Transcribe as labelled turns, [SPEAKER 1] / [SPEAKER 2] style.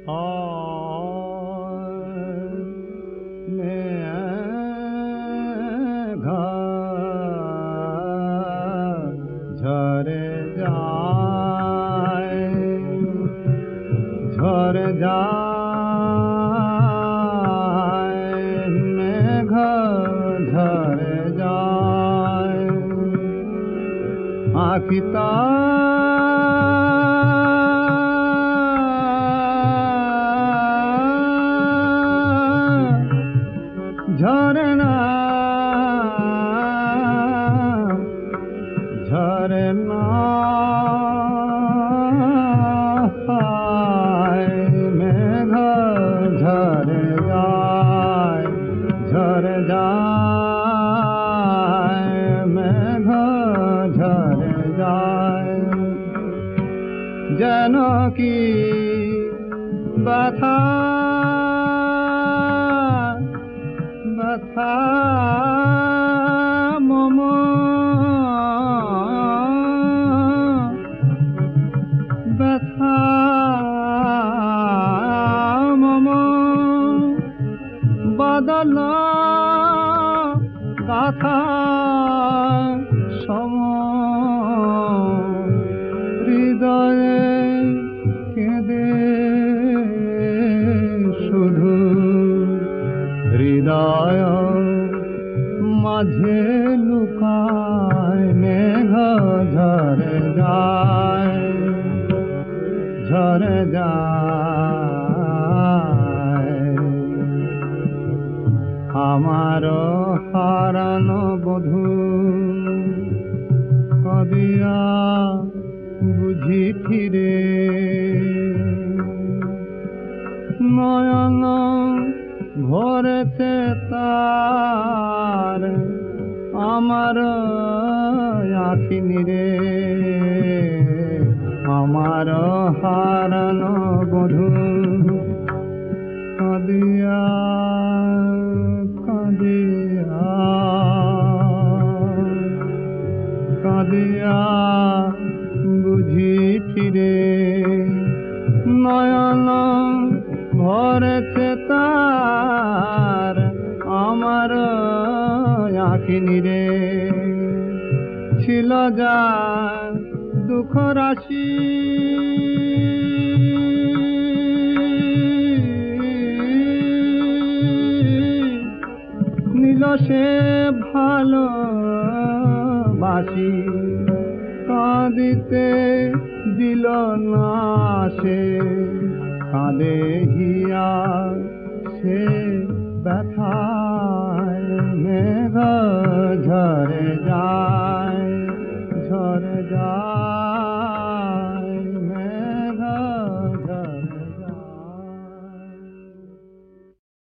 [SPEAKER 1] ঝরে যায় ঝরে যায় মেঘ ঝরে যায় আখিতা ঝরে না ঝরে না মেঘ ঝরে যায় ঝরে যায় মেঘ ঝরে যায় যেন কি ব্যথা ব্যথা মম ব্যথা মম বদল গাথা সম হৃদয়ে কেঁদে শুধু হৃদয় মাঝে লুকায় মেঘ ঝরে যায় ঝরে যায় আমার হারানো বধূ কদিয়া বুঝি ফিরে নয়ন ভরেছে তার আমার আখি নিরে আমার হারানো বধূ কাঁদিয়া কাঁদিয়া কাঁদিয়া বুঝি ফিরে নয়ন ভরেছে তার আমার আঁখি নিরে ছিল যা দুঃখ রাশি নীল সে ভালোবাসি কাঁদিতে দিল না সে কাঁদে হিয়া সে ব্যথায় মেঘ ঝরে যায় ঝরে যায়।